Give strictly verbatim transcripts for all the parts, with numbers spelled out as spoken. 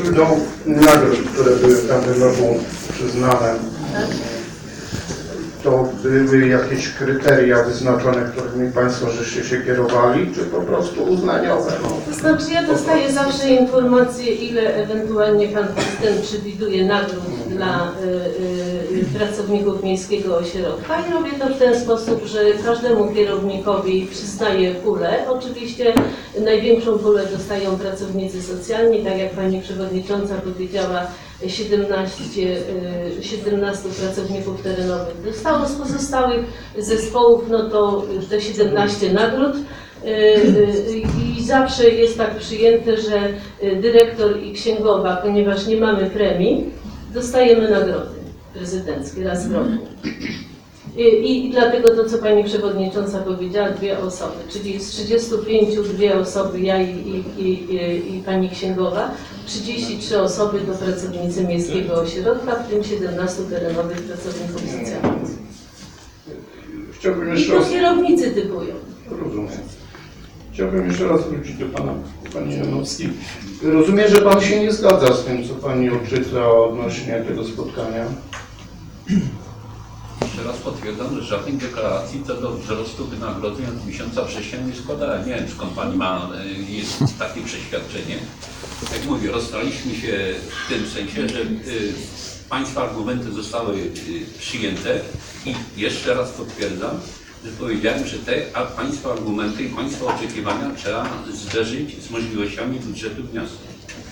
do nagród, które były w tamtym roku przyznane, to były jakieś kryteria wyznaczone, którymi Państwo żeście się kierowali, czy po prostu uznaniowe? No. To znaczy ja dostaję zawsze informację, ile ewentualnie Pan Prezydent przewiduje nagród dla y, y, pracowników Miejskiego Ośrodka i robię to w ten sposób, że każdemu kierownikowi przyznaję pulę. Oczywiście największą pulę dostają pracownicy socjalni, tak jak Pani Przewodnicząca powiedziała, siedemnaście, siedemnastu pracowników terenowych dostało. Z pozostałych zespołów, no to te siedemnaście nagród i zawsze jest tak przyjęte, że dyrektor i księgowa, ponieważ nie mamy premii, dostajemy nagrody prezydenckie raz w roku. I, I dlatego to, co Pani Przewodnicząca powiedziała, dwie osoby, czyli z trzydziestu pięciu dwie osoby, ja i, i, i, i Pani Księgowa, trzydzieści trzy osoby to pracownicy Miejskiego Ośrodka, w tym siedemnastu terenowych pracowników socjalnych. Chciałbym I jeszcze to raz... kierownicy typują. Rozumiem. Chciałbym jeszcze raz wrócić do Pana, Pani Janowski. Rozumiem, że Pan się nie zgadza z tym, co Pani odczytła odnośnie tego spotkania? Jeszcze raz potwierdzam, że żadnych deklaracji co do wzrostu wynagrodzeń od miesiąca września nie składałem. Nie wiem, skąd Pani ma jest takie przeświadczenie. Jak mówię, rozstaliśmy się w tym sensie, że y, Państwa argumenty zostały y, przyjęte i jeszcze raz potwierdzam, że powiedziałem, że te a Państwa argumenty i Państwa oczekiwania trzeba zderzyć z możliwościami budżetu miasta.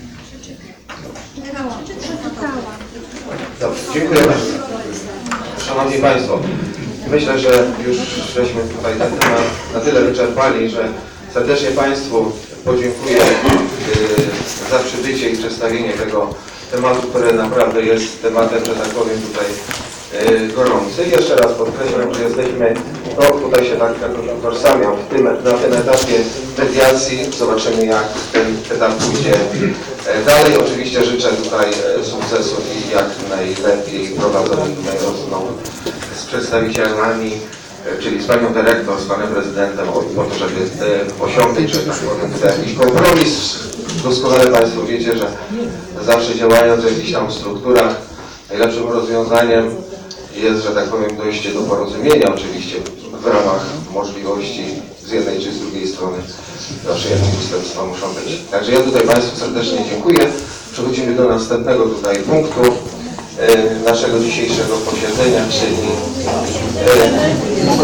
Dobrze, dziękuję bardzo. Szanowni Państwo, myślę, że już żeśmy tutaj ten temat na tyle wyczerpali, że serdecznie Państwu podziękuję yy, za przybycie i przedstawienie tego tematu, który naprawdę jest tematem, że tak powiem, tutaj yy, gorący. I jeszcze raz podkreślam, że jesteśmy, no tutaj się tak jakoś utożsamiam w tym, na tym etapie mediacji. Zobaczymy, jak ten etap pójdzie dalej. Oczywiście życzę tutaj sukcesów i jak najlepiej prowadzonych tutaj rozmów z przedstawicielami, czyli z Panią Dyrektor, z Panem Prezydentem, po to, żeby osiągnąć, że tak powiem, tutaj jakiś kompromis. Doskonale Państwo wiecie, że zawsze działając w jakichś tam strukturach, najlepszym rozwiązaniem jest, że tak powiem, dojście do porozumienia, oczywiście w ramach możliwości z jednej czy z drugiej strony. Zawsze jakieś ustępstwa muszą być. Także ja tutaj Państwu serdecznie dziękuję. Przechodzimy do następnego tutaj punktu e, naszego dzisiejszego posiedzenia, czyli e,